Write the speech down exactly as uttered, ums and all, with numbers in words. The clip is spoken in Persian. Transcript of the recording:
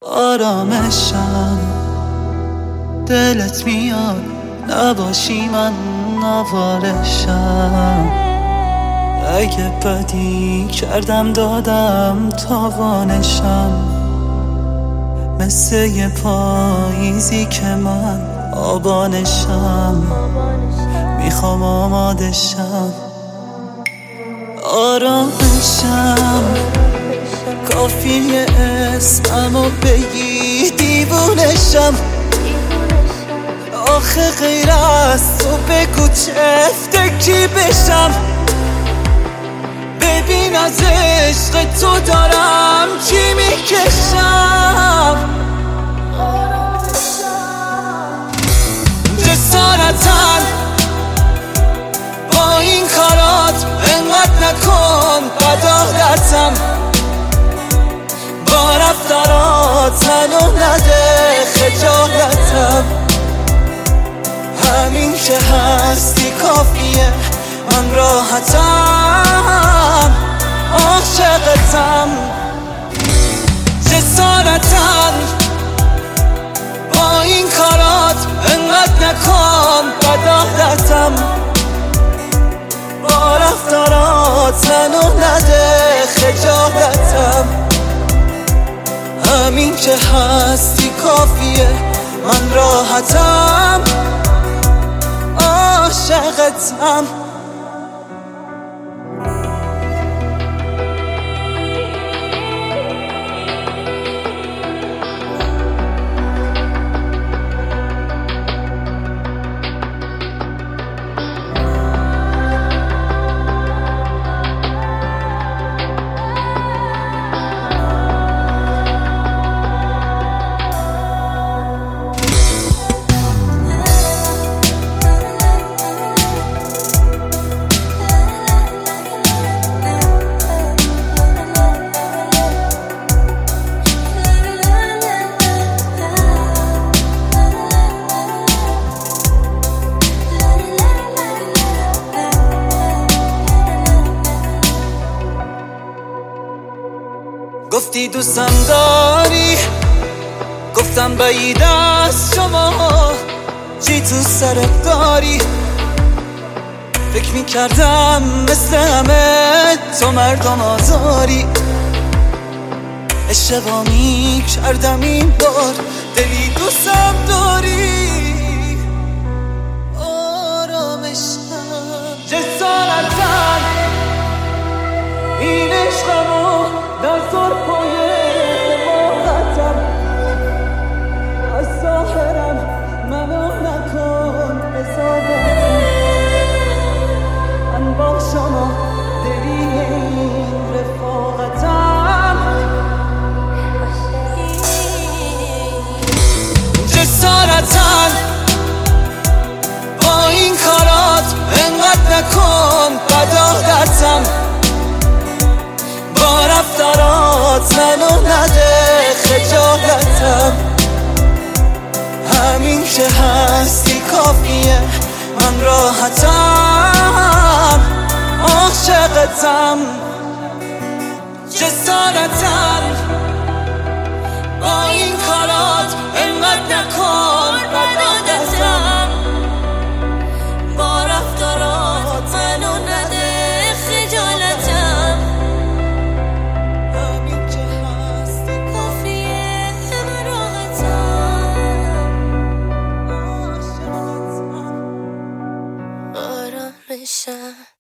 آرامشم دلت میاد نباشی من نوارشم. اگه بدی کردم دادم تاوانشم، مثل یه پاییزی که من آبانشم، میخوام آمادشم. آرامشم کافیه اسممو بگی دیوونشم. آخه غیر از تو بگو چه فکری بشم. ببین از عشق تو دارم چی میکشم. جسارتاً با این کارات انقدر نکن بد عادتم. با رفتارات منو نده خجالتم. همین که هستی کافیه من راحتم، عاشقتم. جسارتاً با این کارات انقدر نکن بد عادتم. با رفتارات منو نده خجالتم. همین که هستی کافیه من راحتم، عاشقتم. گفتی دوستم داری، گفتم بعید از شما چی تو سرت داری. فکر میکردم مثل همه تو مردم آزاری. اشتباه میکردم این بار، دلی دوستم داری. آرامشم جسارتاً این عشقمو در سرپای حماقتم. از ظاهرم منو نکن حسابتم. من با شما دلیل این رفاقتم. جسارتاً با این کارات انقدر نکن بد عادتم. با رفتارات منو نده خجالتم. همین که هستی کافیه من راحتم، عاشقتم. جسارتاً با این کارات انقدر نکن بد عادتم. با رفتارات منو نده خجالتم. آرامشم